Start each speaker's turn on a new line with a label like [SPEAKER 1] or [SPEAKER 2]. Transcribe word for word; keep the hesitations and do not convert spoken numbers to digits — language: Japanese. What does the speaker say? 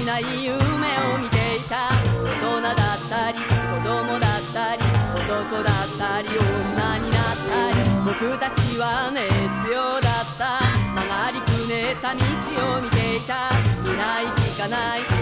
[SPEAKER 1] しない夢を見ていた。大人だったり子供だったり男だったり女になったり、僕たちは熱病だった。曲がりくねった道を見ていた。皆行きかない